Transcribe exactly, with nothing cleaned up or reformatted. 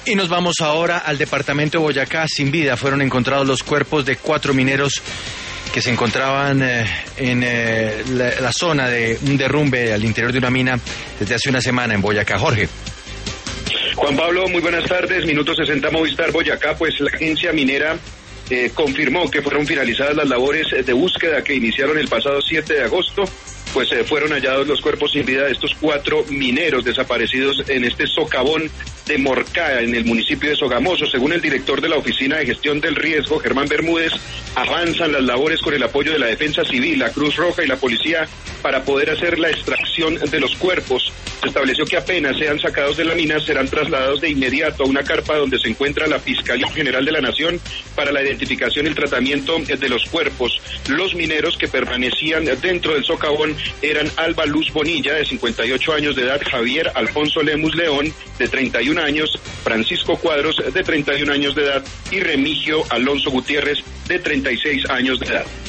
Y nos vamos ahora al departamento de Boyacá. Sin vida fueron encontrados los cuerpos de cuatro mineros que se encontraban eh, en eh, la, la zona de un derrumbe al interior de una mina desde hace una semana en Boyacá. Jorge. Juan Pablo, muy buenas tardes. Minuto sesenta Movistar Boyacá. Pues la agencia minera eh, confirmó que fueron finalizadas las labores de búsqueda que iniciaron el pasado siete de agosto. Pues eh, fueron hallados los cuerpos sin vida de estos cuatro mineros desaparecidos en este socavón de Morcá, en el municipio de Sogamoso. Según el director de la Oficina de Gestión del Riesgo, Germán Bermúdez, avanzan las labores con el apoyo de la Defensa Civil, la Cruz Roja y la Policía para poder hacer la extracción de los cuerpos. Se estableció que apenas sean sacados de la mina, serán trasladados de inmediato a una carpa donde se encuentra la Fiscalía General de la Nación para la identificación y el tratamiento de los cuerpos. Los mineros que permanecían dentro del socavón eran Alba Luz Bonilla, de cincuenta y ocho años de edad, Javier Alfonso Lemus León, de treinta y un años, Francisco Cuadros, de treinta y un años de edad, y Remigio Alonso Gutiérrez, de treinta y seis años de edad.